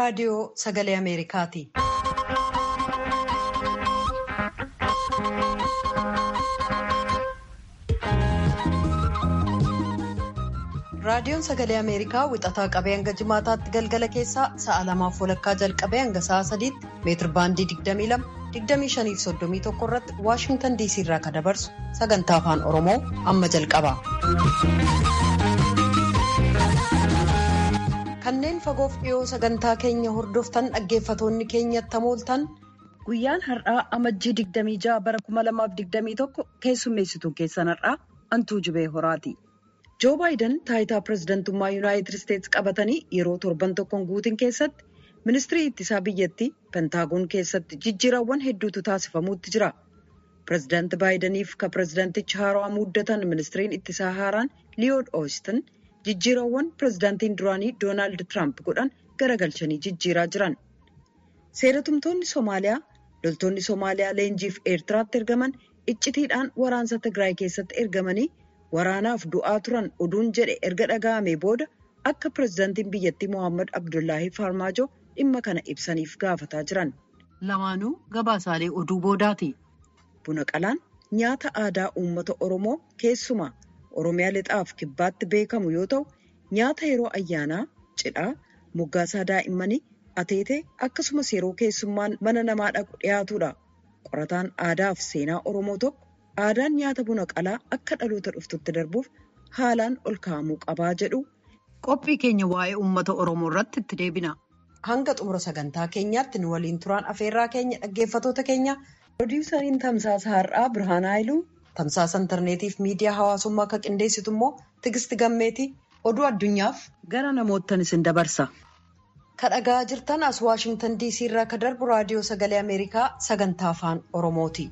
raadiyoo Sagalee Ameerikaati. Raadiyoon Sagalee Ameerikaa wixataa qabee hanga jimaataatti galgala keessaa sa'a 2:00 jalqabee hanga sa'a 3:00 meetir baandii 22, 25 irratti Waashingtan DC irraa kan dabarsu sagantaa afaan Oromoo amma jalqaba. Kanneen fagoof dhiyoo sagantaa keenya hordoftan dhaggeeffatoonni keenyatti hamooltan guyyaan har'aa amajjii 26 bara 2021 keessummeessituu keessan har'aa Antuu Jibee Horaati. Joo Baayiden taayitaa pirezidantummaa Yuunaayitid Isteetsi qabatanii yeroo torban tokkoon guutin keessatti ministirii ittisaa biyyattii pentaagoon keessatti jijjiirawwan hedduutu taasifamuutti jira. Pirezidaanti Baayideniif ka pirezidaantichi haaraa muuddatan ministiriin ittisaa haaraan Liyood Oostin jijjiirawwan pirezidaantiin duraanii Doonaald Tiraamp godhan garagalchanii jijjiiraa jiran. Seeratumtoonni Somaaliyaa, loltoonni Somaaliyaa leenjiif Eertiraatti ergaman iccitiidhaan waraansa Tigraay keessatti ergamanii waraanaaf du'aa turan oduun jedhe erga dhaga'amee booda akka pirezidaantiin biyyattii Mohaammed Abdullaahi Farmaajoo dhimma kana ibsaniif gaafataa jiran. Lamaanuu gabaasaalee oduu boodaati. Buna qalaan nyaata aadaa uummata Oromoo keessumaa Oromiyaa lixaaf kibbaatti beekamu yoo ta'u, nyaata yeroo ayyaanaa, cidhaa, moggaasaa daa'immanii, ateetee akkasumas yeroo keessummaan mana namaa dhaqu dhiyaatudha. Qorataan aadaa fi seenaa Oromoo tokko aadaan nyaata buna qalaa akka dhaloota dhuftutti darbuuf haalaan ol kaa'amuu qabaa jedhu. Qophii keenya waa'ee uummata Oromoo irratti itti deebina. Hanga xumura sagantaa keenyaatti nu waliin turaan afeerraa keenya dhaggeeffatoota keenya. Pirodiisariin tamsaasa har'aa Birhaan Haayiluu, tamsaasa intarneetiif miidiyaa hawaasummaa akka qindeessitu immoo Tigisti Gammeetii. Oduu addunyaaf gara namoottan isin dabarsa. Kadhagaa jirtan as Waashingtan DC irraa ka darbu raadiyoo Sagalee Ameerikaa sagantaa afaan Oromooti.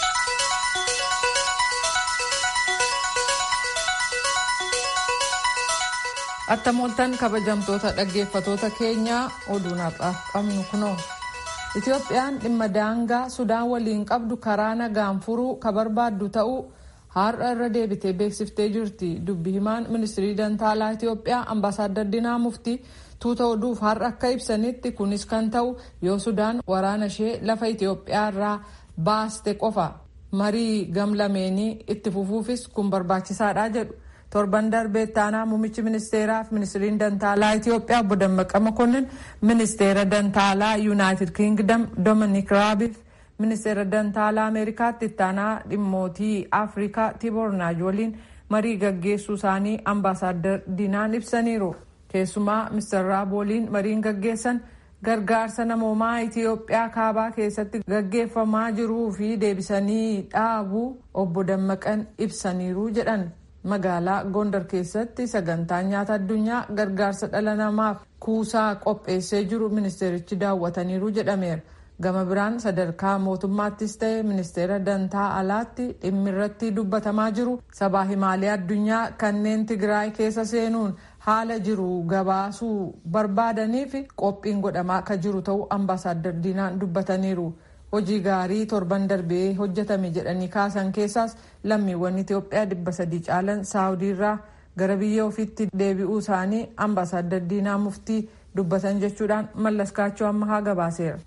Attamooltan kabajamtoota dhaggeeffatoota keenyaa oduun har'aaf qabnu kunoo. Itoophiyaan dhimma daangaa Sudaan waliin qabdu karaa nagaan furuu ka barbaaddu ta'uu har'a irra deebitee beeksiftee jirti. Dubbi himaan ministirii dantaalaa Itoophiyaa Ambaasaadar Dinaa Muftii tuuta oduuf har'a akka ibsanitti kunis kan ta'u yoo Sudaan waraana ishee lafa Itoophiyaa irraa baaste qofa. Marii gamlameenii itti fufuufis kun barbaachisaadha jedhu. Torban darbee taanaa muummichi ministeeraa fi ministiriin dantaalaa Itoophiyaa obbo Dammaqa Mokonnin ministeera dantaalaa Yuunaayitid Kingdom Dominic Raabiif ministeera dantaalaa Ameerikaatti taanaa dhimmootii Afrikaa Tiboor Naaj waliin marii gaggeessuu isaanii Ambaasaadar Dinaan ibsaniiru. Keessumaa Mr. Raab waliin mariin gaggeessan gargaarsa namoomaa Itoophiyaa kaabaa keessatti gaggeeffamaa jiruu fi deebisanii dhaabuu obbo Dammaqan ibsaniiru jedhan. Magaalaa Gondar keessatti sagantaa nyaata addunyaa gargaarsa dhala namaaf kuusaa qopheessee jiru ministeerichi daawwataniiru jedhameera. Gama biraan sadarkaa mootummaattis ta'e ministeera dantaa alaatti dhimmi irratti dubbatamaa jiru sabaa himaalee addunyaa kanneen Tigraay keessa seenuun haala jiru gabaasuu barbaadaniif qophiin godhamaa akka jiru ta'uu Ambaasaadar Dinaan dubbataniiru. Hojii gaarii torban darbee hojjetame jedhanii kaasan keessaas lammiiwwan Itoophiyaa 300 caalan Saawudii irraa gara biyya ofiitti deebi'uu isaanii Ambaasaadar Dinaa Muftii dubbatan jechuudhaan mallaskaachuu ammahaa gabaaseera.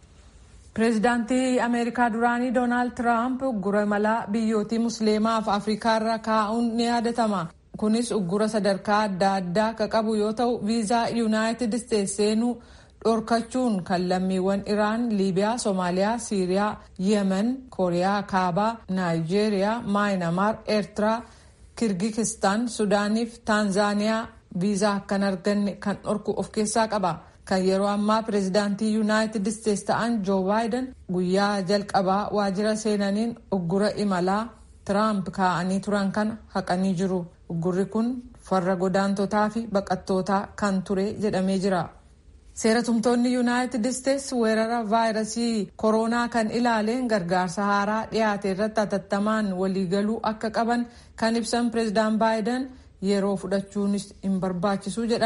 Pireezidaantii Ameerikaa duraanii Doonaald Tiraamp uggura imalaa biyyootii Musliimaa fi Afrikaa irra kaa'uun ni yaadatama. Kunis uggura sadarkaa adda addaa akka qabu yoo ta'u viizaa Yuunaayitid Isteetsi seenuu dhorkachuun kan lammiiwwan Iraan, Liibiyaa, Soomaaliyaa, Siiriyaa, Yemen, Kooriyaa Kaabaa, Naayijeeriyaa, Maayinamaar, Eertiraa, Kirgizistaan, Sudaanii fi Taanzaaniyaa viizaa akkan arganne kan dhorku of keessaa qaba. Kan yeroo ammaa pireezidaantii Yuunaayitid Isteetsi ta'an Joo Baayiden guyyaa jalqabaa waajjira seenaniin uggura imalaa Tiraamp kaa'anii turan kana haqanii jiru. Uggurri kun farra godaantotaa fi baqattootaa kan ture jedhamee jira. Seeratumtoonni Yuunaayitid Isteetsi weerara vaayirasii koronaa kan ilaaleen gargaarsa haaraa dhiyaate irratti hatattamaan waliigaluu akka qaban kan ibsan pireezidaan Baayiden yeroo fudhachuunis hin barbaachisu jedhan.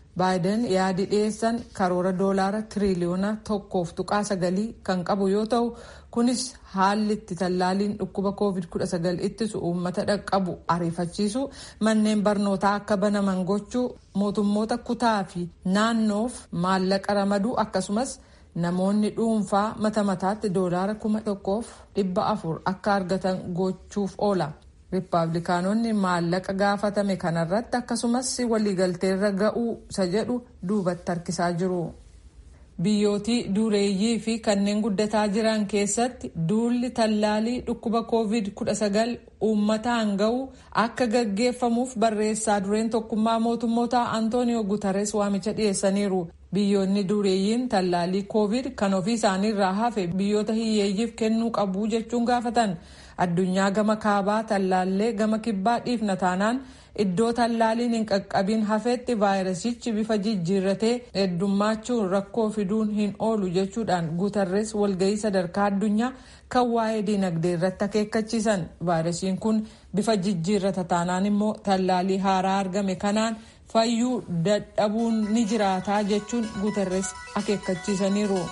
Baayiden yaadi dhiyeessan karoora doolaara tiriliyoona 1.9 kan qabu yoo ta'u kunis haalli itti tallaaliin dhukkuba COVID-19 ittisu uummata dhaqqabu ariifachiisu, manneen barnootaa akka banaman gochuu, mootummoota kutaa fi naannoof maallaqa ramaduu akkasumas namoonni dhuunfaa mata mataatti doolaara 1,400 akka argatan gochuuf oola. Riippaabilikaanonni maallaqa gaafatame kanarratti akkasumas waliigalteerra ga'uu isa jedhu duubatti harkisaa jiru. Biyyootii dureeyyii fi kanneen guddataa jiran keessatti duulli tallaalii dhukkuba COVID-19 uummataan ga'u akka gaggeeffamuuf barreessaa dureen tokkummaa mootummoota Antooniyoo Guutarees waamicha dhiyeessaniiru. Biyyoonni dureeyyiin tallaalii COVID kan ofii isaaniirraa hafe biyyoota hiyyeeyyiif kennuu qabu jechuun gaafatan. Addunyaa gama kaabaa tallaallee gama kibbaa dhiifna taanaan iddoo tallaaliin hin qaqqabin hafetti vaayirasichi bifa jijjiirratee heddummachuun rakkoo fiduun hin oolu jechuudhaan Guutarees walgahii sadarkaa addunyaa kan waa'ee dinagdee irratti akeekkachiisan. Vaayirasiin kun bifa jijjiirrata taanaan immoo tallaalii haaraa argame kanaan fayyuu dadhabuun ni jiraataa jechuun Guutarees akeekkachiisaniiru.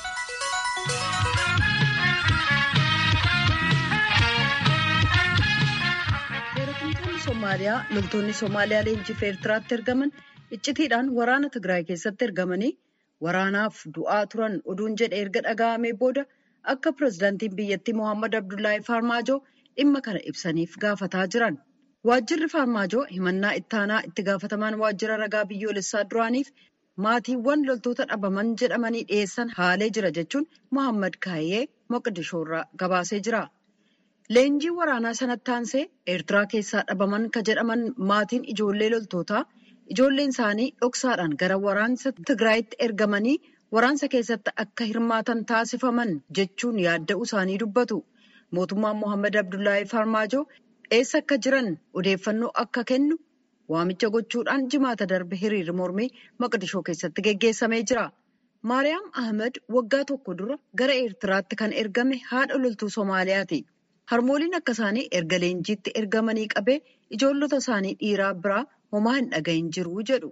Somaaliyaa loltoonni Somaaliyaa leenjiif Eertiraatti ergaman iccitiidhaan waraana Tigraay keessatti ergamanii waraanaaf du'aa turan oduun jedhe erga dhaga'amee booda akka pirezidaantiin biyyattii Mohaammed Abdullaahi Farmaajoo dhimma kana ibsaniif gaafataa jiran. Waajjirri Farmaajoo himannaa ittaanaa itti gaafatamaan waajjira ragaa biyyoolessaa duraaniif maatiiwwan loltoota dhabaman jedhamanii dhiyeessan haalee jira jechuun Mohaammed Kaayee Moqdishoorraa gabaasee jira. Leenjii waraanaa sanatti aansee Eertiraa keessaa dhabaman ka jedhaman maatiin ijoollee loltootaa ijoolleen isaanii dhoksaadhaan gara waraansa Tigraayitti ergamanii waraansa keessatti akka hirmaatan taasifaman jechuun yaadda'uu isaanii dubbatu. Mootummaan Mohaammed Abdullaahi Farmaajoo eessa akka jiran odeeffannoo akka kennu waamicha gochuudhaan jimaata darbe hiriirri mormii Maqdishoo keessatti geggeessamee jira. Maariyaam Ahmed waggaa tokko dura gara Eertiraatti kan ergame haadha loltuu Somaaliyaati. Harmooliin akka isaanii erga leenjiitti ergamanii qabee ijoollota isaanii dhiiraa biraa homaa hin dhagahin jiru jedhu.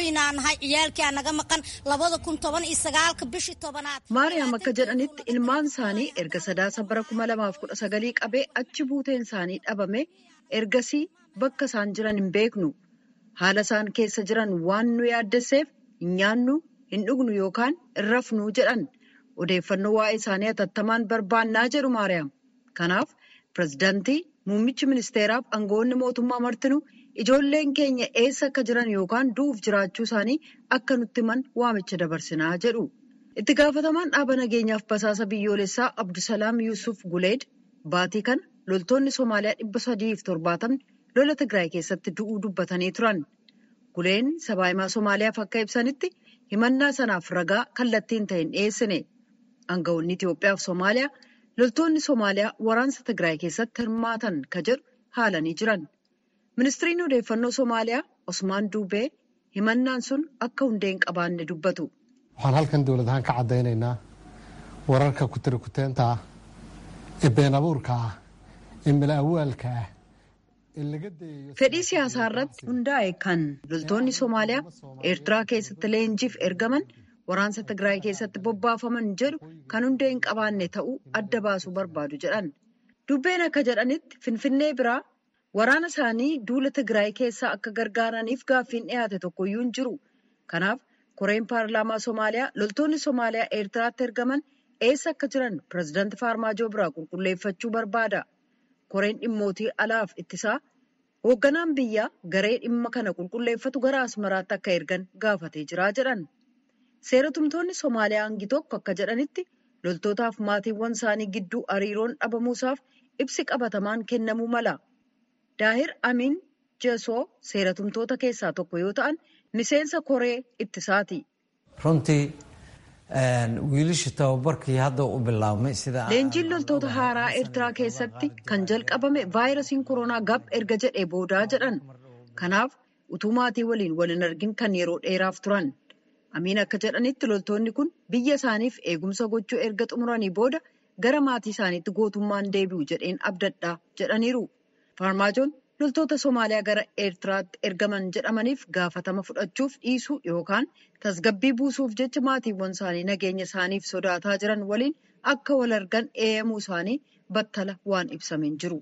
Maariyaam akka jedhanitti ilmaan isaanii erga sadaasa bara 2019 qabee achi buuteen isaanii dhabame ergasii bakka isaan jiran hin beeknu. Haala isaan keessa jiran waan nu yaaddesseef hin nyaannu, hin dhugnu yookaan hin rafnu jedhan. Odeeffannoo waa'ee isaanii hatattamaan barbaannaa jedhu Maariyaam. Kanaaf pirezidaantii muummichi ministeeraaf aangawoonni mootummaa martinuu ijoolleen keenya eessa akka jiran yookaan du'uuf jiraachuu isaanii akka nutti himan waamicha dabarsinaa jedhu. Itti gaafatamaan dhaaba nageenyaaf basaasa biyyoolessaa Abdusalaam Yuusuf Guleed baatii kana loltoonni Somaaliyaa 370 lola Tigraay keessatti du'uu dubbatanii turan. Guleen sabaa himaa Somaaliyaaf akka ibsanitti himannaa sanaaf ragaa kallattiin ta'een dhiyeessine. Aangawoonni Itoophiyaa fi Somaaliyaa loltoonni Somaaliyaa waraansa Tigraay keessatti hirmaatan ka jedhu haalanii jiran. Ministiriin odeeffannoo Somaaliyaa Osmaan Duubee himannaan sun akka hundee hin qabaanne dubbatu. Waxaan halkan dawlad ahaan ka caddaynaynaa wararka ku-tiri-kuteenta ee been abuurka ah ee mala awwaalka ah. Fedhii siyaasaa irratti hundaa'e kan loltoonni Somaaliyaa Eertiraa keessatti leenjiif ergaman waraansa Tigraay keessatti bobbaafaman jedhu kan hundee hin qabaanne ta'uu adda baasuu barbaadu jedhan. Dubbeen akka jedhanitti Finfinnee biraa waraana isaanii duula Tigraay keessaa akka gargaaraniif gaaffiin dhiyaate tokkoyyuu hin jiru. Kanaaf koreen paarlaamaa Somaaliyaa loltoonni Somaaliyaa Eertiraatti ergaman eessa akka jiran pirezidaantii Farmaajoo biraa qulqulleeffachuu barbaada. Koreen dhimmootii alaaf ittisaa hoogganaan biyyaa garee dhimma kana qulqulleeffatu gara Asmaraatti akka ergan gaafatee jira jedhan. Seeratumtoonni Somaaliyaa hangi tokko akka jedhanitti loltootaaf maatiiwwan isaanii gidduu hariiroon dhabamuusaaf ibsi qabatamaan kennamuu mala. Daahir Amiin Jesoo seeratumtoota keessaa tokko yoo ta'an miseensa koree ittisaati. Leenjiin loltoota haaraa Eertiraa keessatti kan jalqabame vaayirasiin koronaa gab erga jedhee boodaa jedhan. Kanaaf utuu maatii waliin wal hin argin kan yeroo dheeraaf turan. Amiin akka jedhanitti loltoonni kun biyya isaaniif eegumsa gochuu erga xumuranii booda gara maatii isaaniitti gootummaan deebi'u jedheen abdadhaa jedhaniiru. Farmaajoon loltoota Somaaliyaa gara Eertiraatti ergaman jedhamaniif gaafatama fudhachuuf dhiisuu yookaan tasgabbii buusuuf jecha maatiiwwan isaanii nageenya isaaniif sodaataa jiran waliin akka wal argan eeyyamuu isaanii battala waan ibsameen jiru.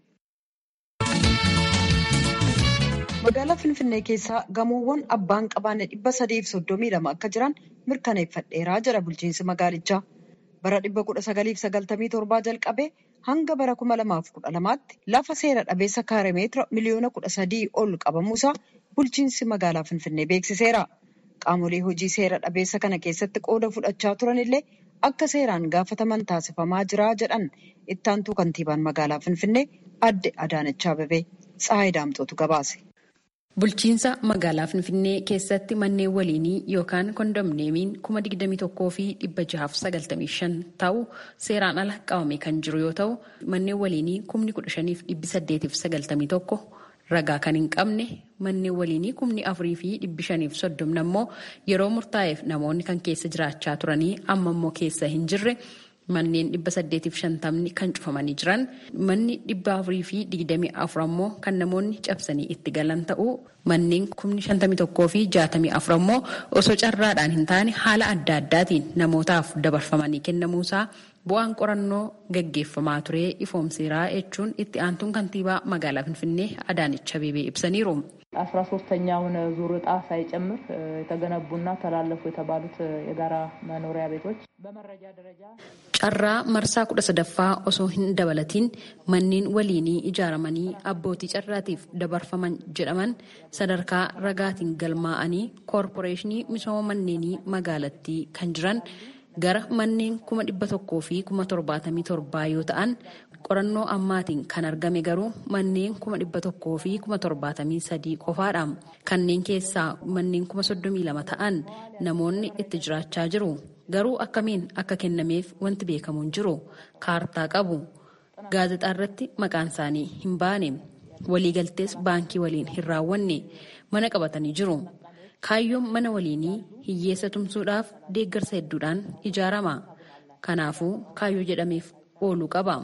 Magaalaa Finfinnee keessaa gamoowwan abbaan qabaanne 332 akka jiran mirkaneeffadheeraa jira bulchiinsi magaalichaa. Bara 1997 jalqabee hanga bara 2012tti lafa seera dhabeessa kaaremeetira miliyoona 13 ol qabamuusaa bulchiinsi magaalaa Finfinnee beeksiseera. Qaamolee hojii seera dhabeessa kana keessatti qooda fudhachaa turan illee akka seeraan gaafataman taasifamaa jira jedhan itti aantuu kantiibaan magaalaa Finfinnee adde Adaanach Abeebee. Tsahaay Daamxootu gabaase. Bulchiinsa magaalaa Finfinnee keessatti manneen waliinii yookaan kondomneemiin 21,695 ta'u seeraan ala qabamee kan jiru yoo ta'u manneen waliinii 15,891 ragaa kan hin qabne manneen waliinii 4,530 ammoo yeroo murtaa'eef namoonni kan keessa jiraachaa turanii amma immoo keessa hin jirre. Manneen 850 kan cufamanii jiran manni 424 ammoo kan namoonni cabsanii itti galan ta'uu manneen 51,064 ammoo osoo carraadhaan hin taane haala adda addaatiin namootaaf dabarfamanii kennamuusaa bu'aan qorannoo gaggeeffamaa ture ifoomseeraa jechuun itti aantuun kantiibaa magaalaa Finfinnee Adaanach Abeebee ibsaniiru. 13ኛውን ዙር ዕጣ ሳይጨምር የተገነቡና ተላለፉ የተባሉት የጋራ መኖሪያ ቤቶች በመረጃ ደረጃ ጨራ መርሳ 13ffaa osoo hin dabalatiin manneen waliinii ijaaramanii abbootii carraatiif dabarfaman jedhaman sadarkaa ragaatiin galmaa'anii koorporeeshinii misooma manneenii magaalattii kan jiran gara manneen 177 yoo ta'an qorannoo ammaatiin kan argame garuu manneen 173 qofaadha. Kanneen keessaa manneen 32 ta'an namoonni itti jiraachaa jiru. Garuu akkamiin akka kennameef wanti beekamu hin jiru. Kaartaa qabu. Gaazexaa irratti maqaan isaanii hin baane. Waliigaltees baankii waliin hin raawwanne. Mana qabatanii jiru. Kaayyoon mana waliinii hiyyeessa tumsuudhaaf deeggarsa hedduudhaan ijaarama. Kanaafuu kaayyoo jedhameef ooluu qaba.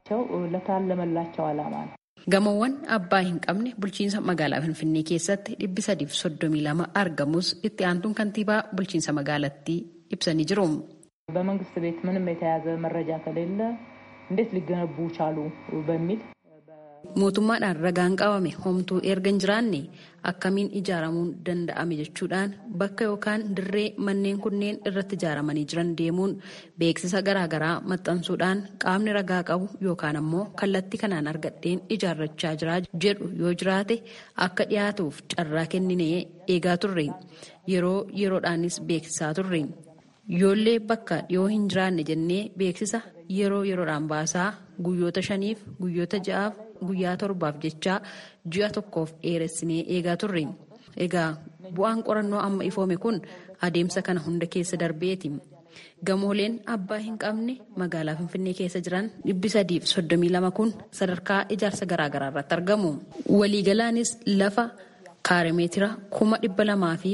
Gamoowwan abbaa hin qabne bulchiinsa magaalaa Finfinnee keessatti 332 argamus itti aantuun kantiibaa bulchiinsa magaalattii ibsanii jiru. በመንግስት ቤት ምንም የተያዘ መረጃ ከሌለ እንዴት ሊገነቡ ቻሉ በሚል mootummaadhaan ragaan qabame homtuu erga hin jiraanne akkamiin ijaaramuun danda'ame jechuudhaan bakka yookaan dirree manneen kunneen irratti ijaaramanii jiran deemuun beeksisa garaagaraa maxxansuudhaan qaamni ragaa qabu yookaan ammoo kallattii kanaan argadheen ijaarrachaa jira jedhu yoo jiraate akka dhiyaatuuf carraa kenninee eegaa turre yeroodhaanis beeksisaa turre yoollee bakka dhiyoo hin jiraanne jennee beeksisa yeroodhaan baasaa guyyoota 5f guyyoota 6f guyyaa 7f jechaa ji'a tokkoof dheeressinee eegaa turre. Egaa bu'aan qorannoo amma ifoome kun adeemsa kana hunda keessa darbeeti. Gamooleen abbaa hin qabne magaalaa Finfinnee keessa jiran 332 kun sadarkaa ijaarsa garaagaraa irratti argamu. Waliigalaanis lafa kaaremeetira 200,000 fi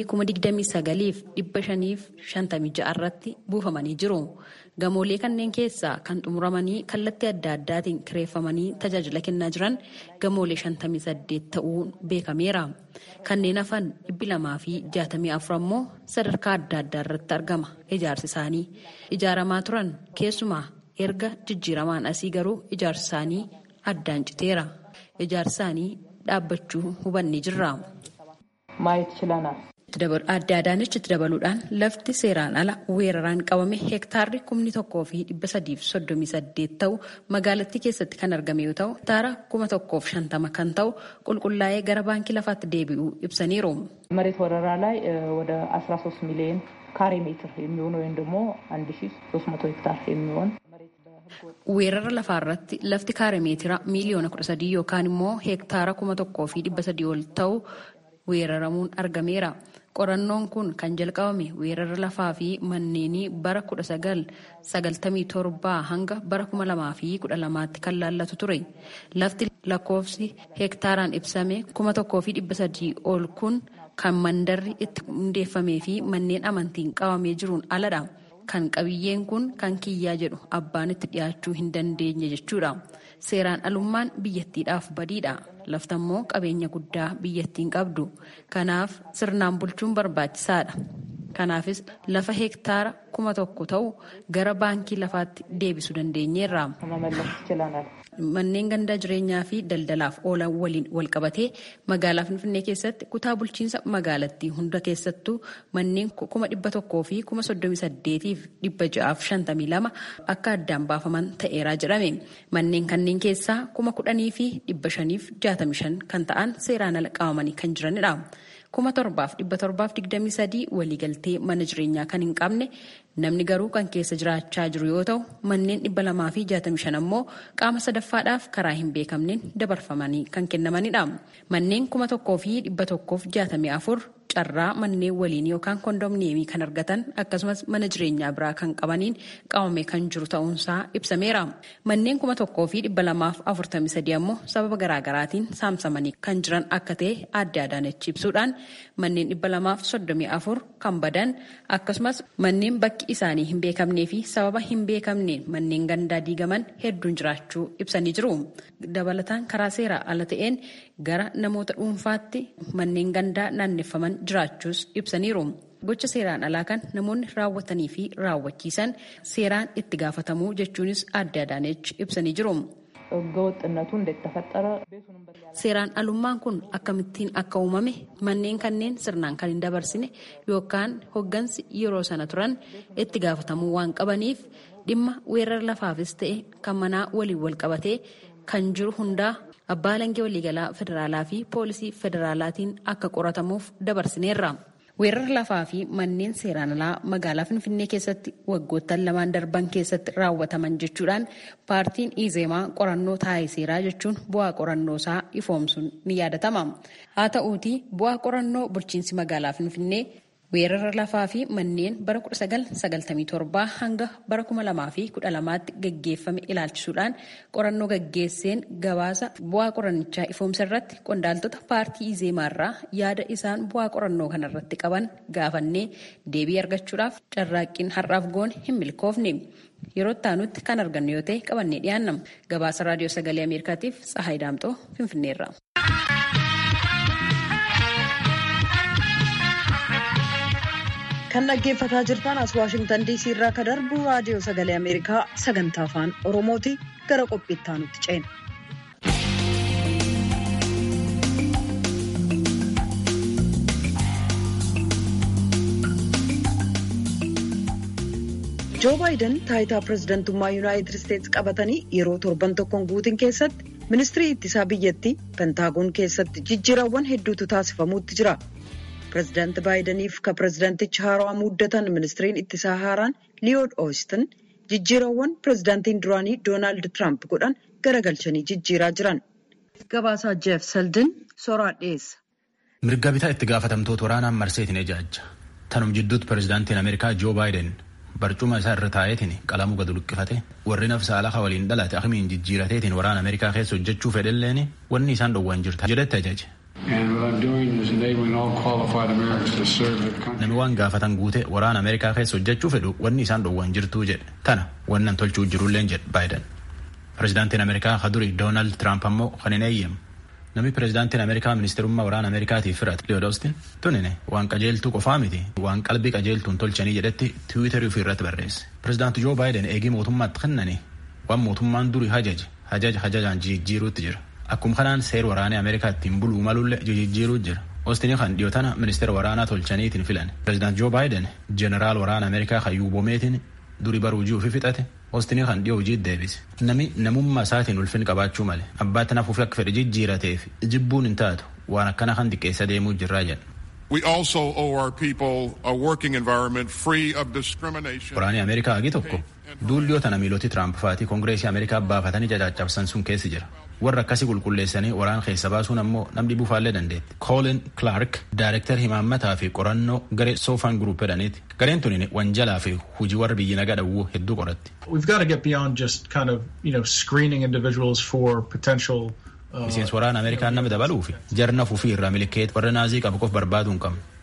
29,556 irratti buufamanii jiru. Gamoolee kanneen keessaa kan xumuramanii kallattii adda addaatiin kireeffamanii tajaajila kennaa jiran gamoolee 58 ta'uun beekameera. Kanneen hafan 264 ammoo sadarkaa adda addaa irratti argama. Ijaarsi isaanii ijaaramaa turan keessumaa erga jijjiiramaan asii garuu ijaarsi isaanii addaan citeera. Ijaarsi isaanii dhaabbachuu hubannee jirra. ማየት ችለናል። Adde Adaanach itti dabaluudhaan lafti seeraan ala weeraraan qabame heektaarri 1,338 ta'u magaalattii keessatti kan argame yoo ta'u hektaara 1,050 kan ta'u qulqullaa'ee gara baankii lafaatti deebi'uu ibsaniiru. መሬት ወረራ ላይ ወደ 13 ሚሊዮን ካሬ ሜትር የሚሆን ወይም ደግሞ 1300 ሄክታር የሚሆን weerara lafaarratti lafti kaaremeetira miliyoona 13 yookaan immoo heektaara 1,300 ol ta'u weeraramuun argameera. Qorannoon kun kan jalqabame weerara lafaa fi manneenii bara 1997 hanga bara 2012tti kan laallatu ture. Lafti lakkoofsi heektaaraan ibsame 1,300 ol kun kan mandarri itti hundeeffamee fi manneen amantiin qabamee jiruun aladha. kan qabiyyeen kun kan kiyyaa jedhu abbaan itti dhiyaachuu hin dandeenye jechuudha. Seeraan alummaan biyyattiidhaaf badiidha. Laftammoo qabeenya guddaa biyyattiin qabdu. Kanaaf sirnaan bulchuun barbaachisaadha. Kanaafis lafa hektaara 1,000 ta'u gara baankii lafaatti deebisuu dandeenyeerra. Manneen gandaa jireenyaa fi daldalaaf oolan waliin wal qabatee magaalaa Finfinnee keessatti kutaa bulchiinsa magaalattii hunda keessattuu manneen 100,000 fi 38,652 akka addaan baafaman ta'eeraa jedhame. Manneen kanneen keessaa 10,000 fi 565 kan ta'an seeraan ala qabamanii kan jiranidha. 7,723 waliigaltee mana jireenyaa kan hin qabne namni garuu kan keessa jiraachaa jiru yoo ta'u manneen 265 ammoo qaama sadaffaadhaaf karaa hin beekamneen dabarfamanii kan kennamanidha. Manneen 1,164 carraa manneen waliin yookaan kondominiyeemii kan argatan akkasumas mana jireenyaa biraa kan qabaniin qabamee kan jiru ta'uunsaa ibsameera. Manneen 1,243 ammoo sababa garaagaraatiin saamsamanii kan jiran akka ta'e Aadde Adaanechi ibsuudhaan manneen 234 kan badan akkasumas manneen bakki isaanii hin beekamnee fi sababa hin beekamneen manneen gandaa diigaman hedduun jiraachuu ibsanii jiru. Dabalataan karaa seeraa ala ta'een gara namoota dhuunfaatti manneen gandaa naanneeffaman jiraachuus ibsaniiru. Gocha seeraan alaa kan namoonni raawwatanii fi raawwachiisan seeraan itti gaafatamuu jechuunis Aadde Adaanechi ibsanii jiru. Seeraan alummaan kun akkamittiin akka uumame manneen kanneen sirnaan kan hin dabarsine yookaan hoggansi yeroo sana turan itti gaafatamuu waan qabaniif dhimma weerara lafaafis ta'e kan manaa waliin wal qabatee kan jiru hundaa abbaa alangaa waliigalaa federaalaa fi poolisii federaalaatiin akka qoratamuuf dabarsineerra. Weerara lafaa fi manneen seeraan alaa magaalaa Finfinnee keessatti waggoottan lamaan darban keessatti raawwataman jechuudhaan paartiin Izeemaa qorannoo taasiseera jechuun bu'aa qorannoo isaa ifoomsuun ni yaadatama. Haa ta'uutii bu'aa qorannoo bulchiinsi magaalaa Finfinnee weerara lafaa fi manneen bara 1997 hanga bara 2012tti gaggeeffame ilaalchisuudhaan qorannoo gaggeesseen gabaasa bu'aa qorannichaa ifoomsa irratti qondaaltota paartii Izeemaarraa yaada isaan bu'aa qorannoo kanarratti qaban gaafannee deebii argachuudhaaf carraaqqiin har'aaf goone hin milkoofne. Yeroo taanutti kan argannu yoo ta'e qabannee dhiyaanna. Gabaasa raadiyoo sagalee Ameerikaatiif Tsahaay Daamxoo Finfinneerra. Kan dhaggeeffataa jirtan as Waashingtan DC irraa kan darbu raadiyoo sagalee Ameerikaa sagantaa afaan Oromooti. Gara qophiitti aanutti ceena. Joo Baayiden taayitaa pirezidantummaa Yuunaayitid Isteetsi qabatanii yeroo torban tokkoon guutin keessatti ministirii ittisaa biyyattii Pentaagoon keessatti jijjiirawwan hedduutu taasifamuutti jira. Pireezidaanti Baayideniif ka pireezidaantichi haaraa muuddatan ministiriin ittisaa haaraan Liyood Oostin jijjiirawwan pireezidaantiin duraanii Doonaald Tiraamp godhan garagalchanii jijjiiraa jiran. Gabaasaa Jeef Seldin soraa dhiyeessa. Mirga bitaa itti gaafatamtoota waraanaan marseetiin ejaajja. Tanum jidduutti pireezidaantiin Ameerikaa Joo Baayiden barcuma isaa irra taa'eetiin qalamuu gad luqqifate warri nafsa alaqa waliin dhalate akkamiin jijjiirateetiin waraana Ameerikaa keessa hojjechuu fedhelleeni wanni isaan dhowwan jirta jedhetti ajaje. Nami waan gaafatan guute waraana Ameerikaa keessa hojjechuu fedhu wanni isaan dhowwan jirtuu jedhe. Tana wannan tolchuu jirulleen jedhe Baayiden. Pireezidaantiin Ameerikaa kaduri Doonaald Tiraamp ammoo kan hin eeyyamu. Nami pireezidaantiin Ameerikaa ministeerummaa waraana Ameerikaatiif firate Liyood Oostin tunine waan qajeeltuu qofaa miti waan qalbii qajeeltuun tolchanii jedhetti tiwiitarii ofii irratti barreesse. Pireezidaanti Joo Baayiden eegii mootummaatti kennanii waan mootummaan duri hajajaan jijjiiruutti jira. Akkuma kanaan seer waraanaa Ameerikaa ittiin buluu malullee jijjiiruu jira. Oostin kan dhiyootana ministeera waraanaa tolchaniitiin filan. Pireezidaanti Joo Baayiden jeneraal waraana Ameerikaa kan yuubomeetiin durii baruu hojii ofii fixate. Oostin kan dhiyoo hojii deebise. Namummaa isaatiin ulfin qabaachuu malee abbaatti nafuuf akka fedhe jijjiirateef jibbuun hin taatu waan akkana kan xiqqeessa deemuu jirraa jedha. We also owe our people a working environment free of discrimination. Waraanni Ameerikaa hagi tokko duulliyoota namiiloti Tiraamp fa'aatii Koongireesii Ameerikaa baafatanii cacaccabsan sun keessa jira. Warra akkasii qulqulleessanii waraana keessa baasuun ammoo namni buufaallee dandeetti. Colin Clark Daayireektar himaammataa fi qorannoo garee Soofan Group jedhaniiti. Gareen tuni wanjalaa fi hojii warra biyyi nagaa dhawwuu hedduu qoratti. We've got to get beyond just kind of, screening individuals for potential miseensi waraana Ameerikaa nama dabaluu fi jarna fufii irraa milikeet warra naazii qabu qof barbaaduu hin qabnu.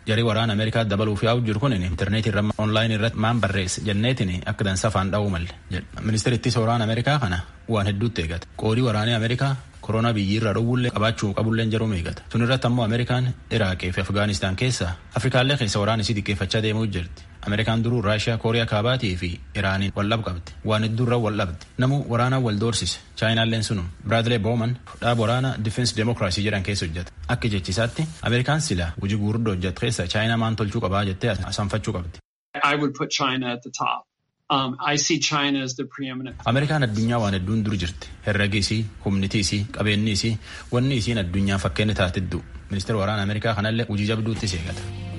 Jarii waraana Ameerikaa dabaluuf yaa'u jiru kun intarneetii irra onlaayinii irratti maan barreesse jenneetiin akka dansa afaan dha'uu malle jedha. Ministeerri ittisa waraana Ameerikaa kana waan hedduutti eegata. Qoodii waraanaa Ameerikaa koronaa biyyi irraa dhowwullee qabaachuu qabullee jedhu eegata. Sun irratti ammoo Ameerikaan Iraaqii fi Afgaanistaan keessa Afrikaallee keessa waraana isii xiqqeeffachaa deemuu jirti. Ameerikaan duruu Raashiyaa, Kooriyaa Kaabaatii fi Iraaniin wal qabdi. Waan hedduurra wal dhabdi. Namu waraanaa wal doorsise. Chaayinaalleen sunum. Biraadlee Bowman dhaaba waraana Defense Democracy jedhan keessa hojjeta. Akka jechisaatti Ameerikaan sila hojii guurdoon hojjetu keessa Chaayinaa maan tolchuu qabaa jettee asanfachuu qabdi. I would put China at the top. I see China as the preeminent. Ameerikaan addunyaa waan hedduun dur jirti. Herregi isii, humniti isii, qabeenyi isii, wanni isiin addunyaa fakkeenya taatiddu. Ministeera waraana Ameerikaa kanallee hojii jabduutti seegata.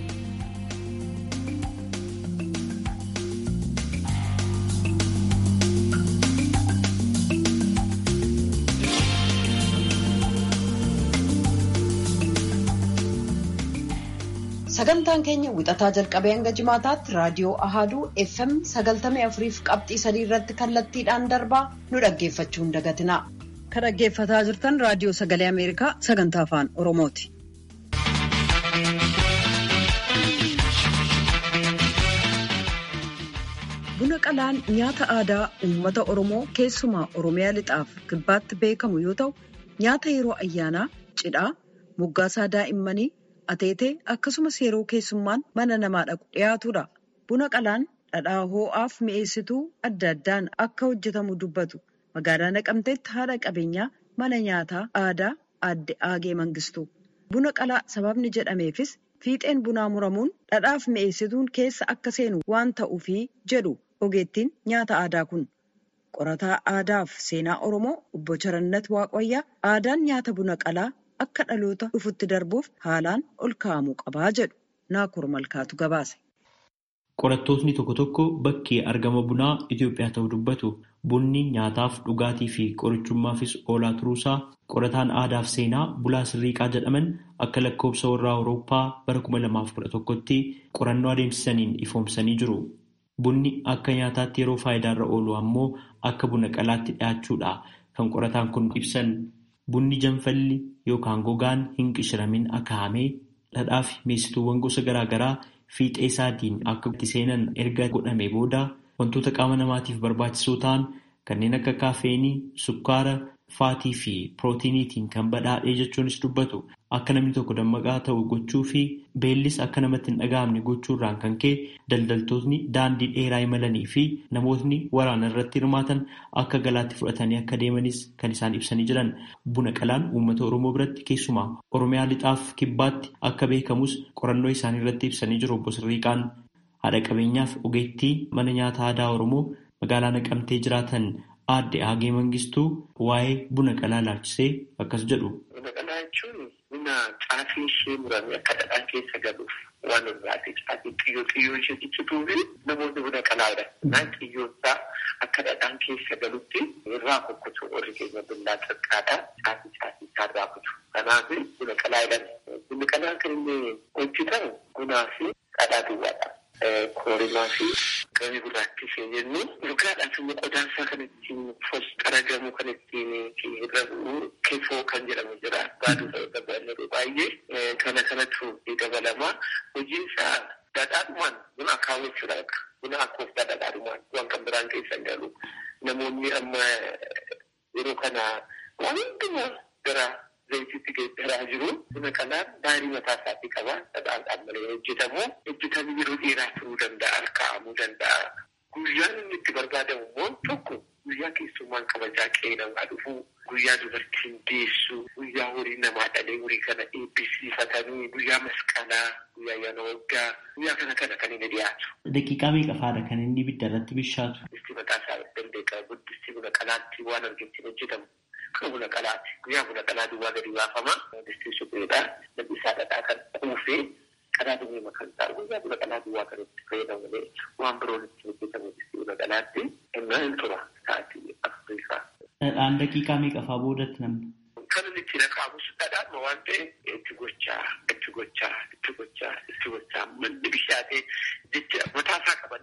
Sagantaan keenya wixataa jalqabee hanga jimaataatti raadiyoo Ahaduu FM 94.3 irratti kallattiidhaan darbaa nu dhaggeeffachuu hin dagatinaa. Kan dhaggeeffataa jirtan raadiyoo Sagalee Ameerikaa sagantaa afaan Oromooti. Buna qalaan nyaata aadaa uummata Oromoo keessumaa Oromiyaa lixaaf kibbaatti beekamu yoo ta'u, nyaata yeroo ayyaanaa, cidhaa, moggaasaa daa'immanii, ateetee akkasumas yeroo keessummaan mana namaa dhaqu dhiyaatudha. Buna qalaan dhadhaa hoo'aaf mi'eessituu adda addaan akka hojjetamu dubbatu magaalaa Naqamteetti haadha qabeenyaa mana nyaataa aadaa aadde Aagee Mangistuu. Buna qalaa sababni jedhameefis fiixeen bunaa muramuun dhadhaaf mi'eessituun keessa akka seenu waan ta'uufi jedhu ogeettiin nyaata aadaa kun. Qorataa aadaaf seenaa Oromoo obbo Charannat Waaqayyaa aadaan nyaata buna qalaa akka dhaloota dhufutti darbuuf haalaan ol kaa'amuu qabaa jedhu Naakur Malkaatu gabaase. Qorattootni tokko tokko bakkee argama bunaa Itoophiyaa ta'uu dubbatu. Bunni nyaataaf dhugaatii fi qorichummaafis oolaa turuusaa qorataan aadaaf seenaa Bulaa Sirriiqaa jedhaman akka lakkoobsa warraa Awurooppaa bara 2011tti qorannoo adeemsisaniin ifoomsanii jiru. Bunni akka nyaataatti yeroo faayidaarra oolu ammoo akka buna qalaatti dhiyaachuudha kan qorataan kun ibsan. Bunni janfalli yookaan gogaan hin qishiramin akaa'amee dhadhaa fi mi'eessituuwwan gosa garaa garaa fiixee isaatiin akka itti seenan erga godhamee booda wantoota qaama namaatiif barbaachisoo ta'an kanneen akka kaafeenii, sukkaara, faatii fi pirootiiniitiin kan badhaadhee jechuunis dubbatu. Akka namni tokko dammaqaa ta'u gochuu fi beellis akka namatti hin dhaga'amne gochuurraan kan ka'e daldaltootni daandii dheeraa imalanii fi namootni waraana irratti hirmaatan akka galaatti fudhatanii akka deemanis kan isaan ibsanii jiran. Buna qalaan uummata Oromoo biratti keessumaa Oromiyaa lixaaf kibbaatti akka beekamus qorannoo isaanii irratti ibsanii jiru obbo Sirriiqaan. Haadha qabeenyaaf ogeettii mana nyaata aadaa Oromoo magaalaa Naqamtee jiraatan aadde Aagee Mangistuu waa'ee buna qalaa ilaalchisee akkas jedhu. Buna caafii ishee muramee akka dhadhaan keessa galuuf waan irraati. Caafii xiyyoo ishee ciccituu fi namoonni buna qalaadha. Naan xiyyoosaa akka dhadhaan keessa galutti irraa kukkutu warri keenya bunnaa xiqqaadha. Caafii isaa irraa kutu. Kanaaf buna qalaa jedhama. Bunni qalaa kan inni hojjetamu bunaa fi dhadhaa duwwaadha. Koorimaa fi qamii gurraattii ishee jennu dhugaadhaaf immoo qodaansaa kan ittiin qaragamu kan ittiin irra bu'u kefoo kan jedhamu jira. Baaduu ta'uu dabalatu baay'ee kana kanatu dabalama. Hojiin isaa dhadhaadhumaan buna akaawwachuudha. Buna akkooftaa dhadhaadhumaan waan kan biraan keessa galu. Namoonni amma yeroo kana waan hundumaa gara zayitiitti geeddaraa jiru. Buna qalaan daarii mataa isaatii qaba. Dhadhaadhaan malee hojjetamu. Hojjetamee yeroo dheeraa turuu danda'a. Kaa'amuu danda'a. Guyyaan inni itti barbaadamu immoo tokko guyyaa keessummaan kabajaa qe'ee namaa dhufu, guyyaa dubartiin deessu, guyyaa horii namaa dhalee horii kana eebbisiifatanii, guyyaa masqalaa, guyyaa ayyaana waggaa, guyyaa kana kan inni dhiyaatu. Daqiiqaa meeqa faadha kan inni ibidda irratti bishaatu? Distii mataa isaa dandeeqa. Guddistii buna qalaatti waan argettiin hojjetamu. Kan buna qalaati. Guyyaa buna qalaa duwwaa gadi baafama. Distii supheedha. Namni isaa dhadhaa kan kuufee qalaa duwwaa makan isaa guyyaa buna qalaa duwwaa kan itti fayyadamu malee waan biroon itti hojjetamu distii buna qalaatti innaa hin tura sa'aatii Afrikaa. Dhadhaan daqiiqaa meeqa fa'aa boodatti namni? Kan inni itti naqaamus dhadhaan waan ta'e itti gochaa manni bishaatee jecha mataa isaa qaba. Nagaruu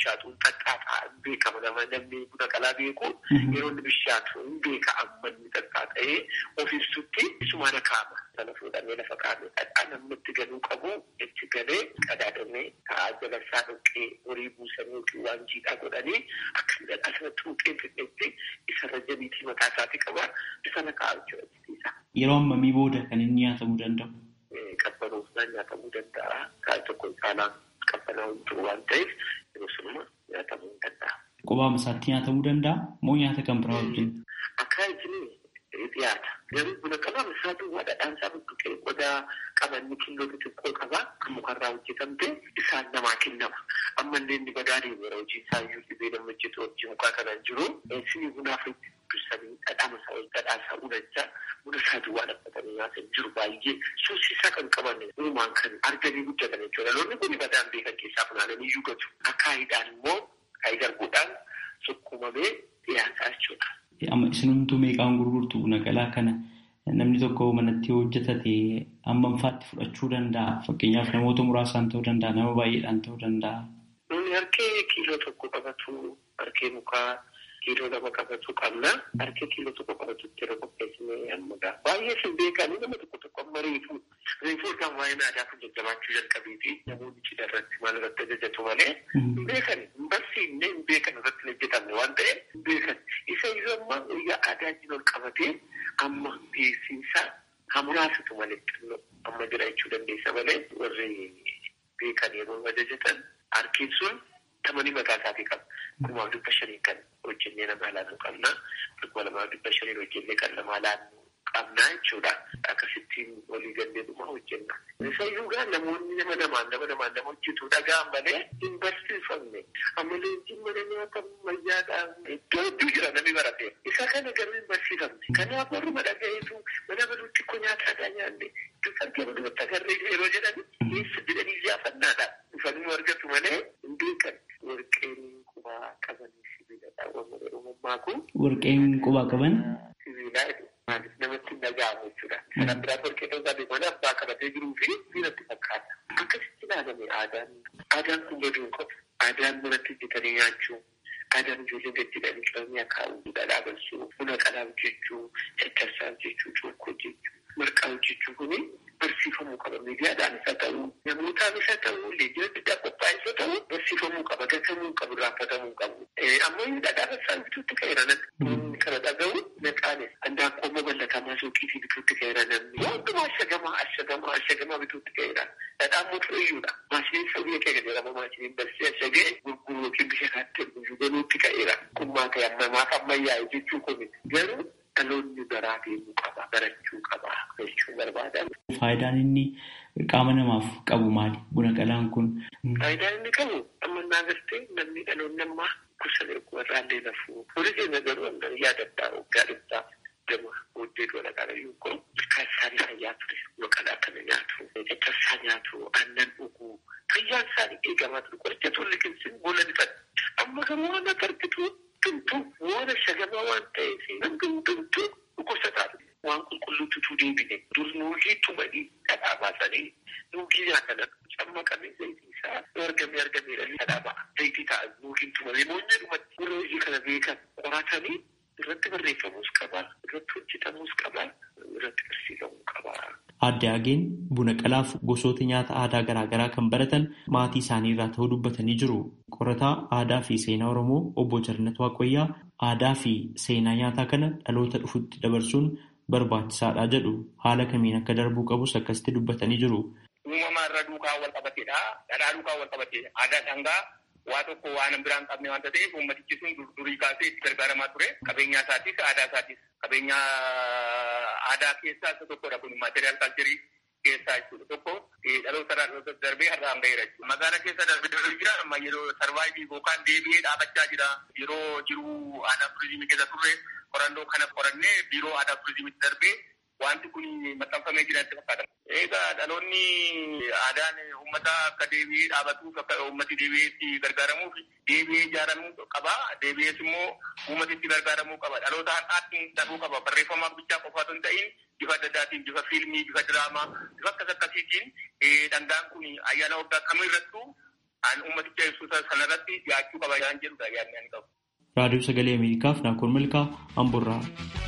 bishaatu xaxxaataa beekama namni buna qalaa beeku yeroo bishaatu beeka amma inni xaxxaata'ee of ibsutti isumaan kaama. Sana fuudhamee lafa kaa'amee dhadhaa namni itti galuu qabu itti galee qadaadamee ta'aa jalarsaa dhoqqee horii buusanii yookiin waan jiidhaa godhanii akka midhaan asirratti tuuqee fidhetti isarra jabiitii mataa isaatii qaba sana kaa'u jechuudha. Yeroo ammamii booda kan inni nyaatamuu danda'u? Qabbanoofnaan nyaatamuu danda'a. Kaan tokko caalaan qabbanaa'uu jiru waan ta'eef yeroo sunuma nyaatamuu danda'a. Qobaama isaatti nyaatamuu danda'a moo nyaata kan biraa wajjin? Akka isin dhiyaata. Garuu buna qabaama isaa duwwaa dhadhaan isaa budduqee qodaa qabanni kiiloo xixiqqoo qabaa kan mukarraa hojjetamte isaan namaa kennama. Ammallee inni badaadee yeroo hojii isaa iyyuu dhibee nama hojjetu hojii mukaa kanaan jiru sinii bunaaf dursanii dhadhaa isaa ulachaa buna isaa duwwaa dhabbatanii nyaatan jiru baay'ee suusiisaa kan qaban uumaan kan arganii guddatan jechuudha. Loonni kun badaan beekan keessaa funaananii iyyuu gatu. Akaayiidhaan immoo akaayii garbuudhaan sukkumamee dhiyaataa jechuudha. Amma isinumtuu meeqaan gurgurtu buna qalaa kana namni tokko manatti hojjetate hammam faatti fudhachuu danda'a? Fakkeenyaaf namoota muraasaan ta'uu danda'a, nama baay'eedhaan ta'uu danda'a. Namni harkee kiiloo tokko qabatu, harkee mukaa kiiloo lama qabatu qabna. Harkee kiiloo tokko qabatutti yeroo qopheessinee ammagaa. Baay'ee sin beekanii nama tokko amma reefuu kan waa'ee aadaaf jajjabaachuu jalqabeeti. Namoonni cidha irratti maal irratti ajajatu malee hin beekani. Hin barsiifne hin beekan irratti hin hojjetamne waan ta'eef hin beekan. Isa iyyuu amma guyyaa aadaatiin ol qabatee amma beeksisaa hamuraasatu malee amma jira jechuu dandeessa malee warri beekan yeroo ajajatan harkiin sun tamanii mataa isaatii qaba. 2,500 kan hojjennee nama alaanuu qabna. 2,500 hojjennee kan nama alaanuu qabna jechuudha. Akkasittiin walii gallee dhuma hojjenna. Isa iyyuu gaa namoonni nama hojjetu dhagaan malee hin barsiifamne. Ammallee mana nyaata ammayyaadhaan iddoo hedduu jira namni barate. Isa kana garuu hin barsiifamne. Kanaaf warruma dhagaheetu mana baluutti ko nyaata aadaa nyaanne dubartii baluutti agarree yeroo jedhani eessa jedhanii iyyafannaadhaan dhufanii argatu malee hin beekan. Warqeen qubaa qaban sibiiladha. Uumammaa kun. Warqeen qubaa qaban? Sibiilaa maaliif namatti dhaga'amu jechuudha. Kana biraa warqee ta'uu mana abbaa qabatee jiruu fi sibiilatti fakkaata. Akkasitti ilaalame aadaan kun baduu qabu. Aadaan manatti hojjetanii nyaachuu. Aadaan ijoollee gajjidhanii qabanii akaa'uu, dhadhaa balsuu, buna qalaa hojjechuu, caccabsaa hojjechuu, cuukkoo hojjechuu, marqaa hojjechuu kuni barsiifamuu qaba. Miidiyaadhaan isa ta'uu, namootaan isa ta'uu, leenjii adda qophaa'e isa ta'uu barsiifamuu qaba. Gatamuu qabu, raaffatamuu qabu. Ammoo inni dhadhaa balsaan bituutti ka'eera namni kana dhaga'u naqaanis handaaqqoo babal'atamaa suuqiitii bituutti ka'eera namni. Hundumaa ashagamaa bituutti ka'eera. Dhadhaan immoo tureeyyuudha. Maashiniin sabiyya kee jedhama maashiniin barsiisee ashagee gurguruu yookiin bisha kaatti erguyyuu galuutti ka'eera. Kummaa ta'e ammamaaf ammayyaa'e jechuu kun garuu dhaloonni baraa deemuu qaba, barachuu qaba jechuu barbaada. Faayidaan inni qaama namaaf qabu maali? Buna qalaan kun. Faayidaan inni qabu amma naagartee namni dhaloonni ammaa kuusa warraallee lafuu. Horii keenya garuu yaadaddaa waggaa dhibbaaf gama booddee dhola qabayyuu kun kan isaanii fayyaa ture. Maqalaa kana nyaatu, caccabsaa nyaatu, aannan dhuguu. Fayyaan isaanii eegamaa ture. Qoricha tolli kinsin boolla ni fadha. Amma garuu waan akka argitu tumtuu waan ashagamaa waan ta'eef namni tumtuu dhukkubsataa waan qulqulluutu deebine dur nuugii tumanii dhadhaa baasanii nuugii nyaatan cammaqamee zayitii isaa argamee dhadhaa ba'a. Zayitii ta'a nuugiin tumamee moonyee dhumatti yeroo hojii kana beekan qoratanii irratti barreeffamuus qaba, irratti hojjetamuus qaba, irratti barsiifamuu qaba. Aadde Ageen buna qalaaf gosoota nyaata aadaa garaagaraa kan baratan maatii isaanii irraa ta'uu dubbatanii jiru. Qorataa aadaa fi seenaa Oromoo obbo Jarnat Waaqoyyaa aadaa fi seenaa nyaataa kana dhaloota dhufutti dabarsuun barbaachisaadha jedhu. Haala kamiin akka darbuu qabus akkasitti dubbatanii jiru. Uumamaa irra duukaa wal qabateedha. Dhadhaa duukaa wal qabatee aadaa dhangaa waa tokko waan biraan qabne waanta ta'eef uummatichi sun durii kaasee itti gargaaramaa ture. Qabeenya isaatis aadaa isaatis. Qabeenya aadaa keessaa isa tokkodha kun maatiriyaal kaalcherii keessaa jechuudha. Tokko dhaloota darbee har'aan gaheera jechuudha. Magaalaa keessa darbee jira amma yeroo sarvaayivii yookaan deebi'ee dhaabachaa jira. Yeroo jiruu aadaa turizimii keessa turre qorannoo kana qorannee biiroo aadaa turizimiitti darbee wanti kun maxxanfamee jira itti fakkaata. Egaa dhaloonni aadaan uummata akka deebi'ee dhaabatuuf akka uummati deebi'eetti gargaaramuuf deebi'ee ijaaramuu qaba. Deebi'ees immoo uummati itti gargaaramuu qaba. Dhaloota har'aatti darbuu qaba. Barreeffamaa bichaa qofa osoo hin ta'in bifa adda addaatiin bifa fiilmii, bifa diraamaa, bifa akkas akkasiitiin dhangaan kun ayyaana waggaa kamii irrattuu an ummaticha ibsu sanarratti dhiyaachuu qaba yaan jedhudha yaadni ani qabu. Raadiyoo Sagalee Ameerikaaf Naakoor Milkaa Amboorraa.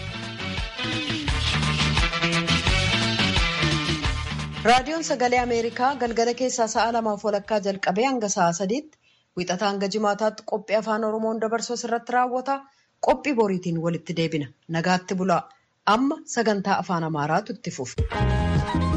Raadiyoon Sagalee Ameerikaa galgala keessaa sa'a 2:00 jalqabee hanga sa'a 3:00 wixataa hanga jimaataatti qophii afaan Oromoon dabarsuu irratti raawwata. Qophii boriitiin walitti deebina. Nagaatti bulaa. Amma sagantaa afaan Amaaraatu itti fufa.